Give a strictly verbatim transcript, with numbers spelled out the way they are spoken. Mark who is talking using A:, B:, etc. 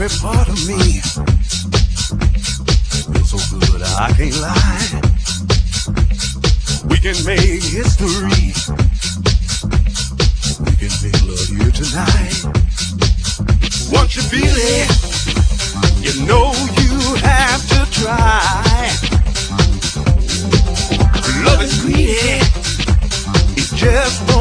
A: every part of me. Feels so good, I can't lie. We can make history. We can make love here tonight. Once you feel it, you know you have to try. Love is greedy, it's just